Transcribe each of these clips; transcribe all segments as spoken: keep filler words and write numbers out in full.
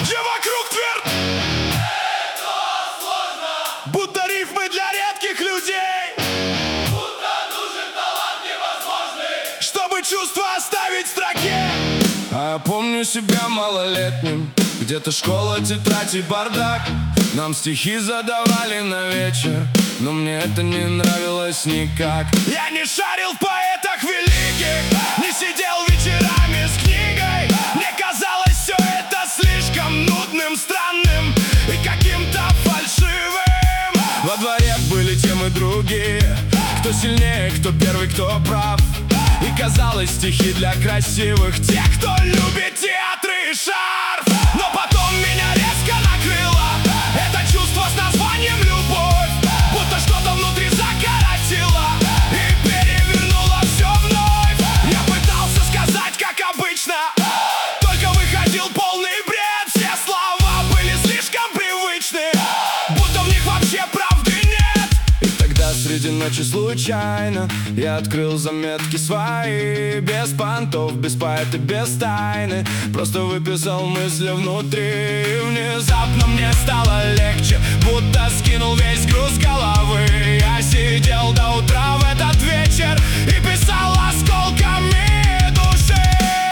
где вокруг тверд. Это сложно, Будто рифмы для редких людей, будто нужен талант невозможный, чтобы чувства оставить в строке. А я помню себя малолетним, где-то школа, тетрадь и бардак. Нам стихи задавали на вечер, но мне это не нравилось никак. Я не шарил в поэтах великих, не сидел вечерами с книгой. Мне казалось все это слишком нудным, странным и каким-то фальшивым. Во дворе были темы другие, кто сильнее, кто первый, кто прав. И казалось, стихи для красивых, Те, кто любит театры и шарф. Но потом меня резко накрыло это чувство с названием любовь, будто что-то внутри закоротило и перевернуло все вновь. Я пытался сказать, как обычно, только выходил полный бред. Все слова были слишком привычны, будто в них вообще правды нет. И тогда среди ночи случайно я открыл заметки свои, без понтов, без поэта, без тайны. Просто выписал мысли внутри, и внезапно мне стало легче, будто скинул весь груз головы. Я сидел до утра в этот вечер и писал осколками души.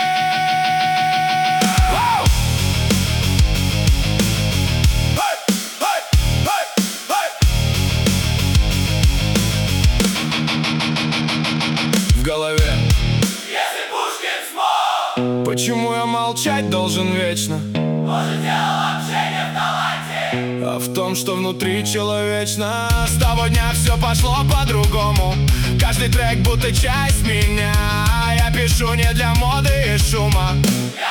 Вау! Эй, эй, эй, эй! В голове если Пушкин смог. почему я молчать должен вечно? Может, дело вообще не в таланте, А в том, что внутри человечно. С того дня все пошло по-другому. Каждый трек будто часть меня. Я пишу не для моды и шума. я